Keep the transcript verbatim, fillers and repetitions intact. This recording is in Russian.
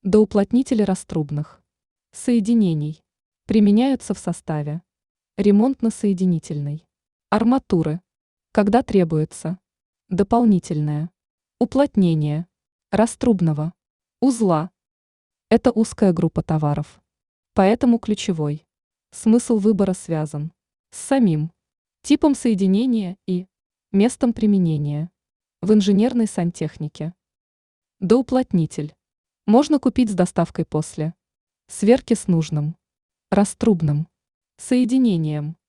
Доуплотнители раструбных соединений применяются в составе ремонтно-соединительной арматуры, когда требуется дополнительное уплотнение раструбного узла. Это узкая группа товаров, поэтому ключевой смысл выбора связан с самим типом соединения и местом применения в инженерной сантехнике. Доуплотнитель можно купить с доставкой после сверки с нужным раструбным соединением.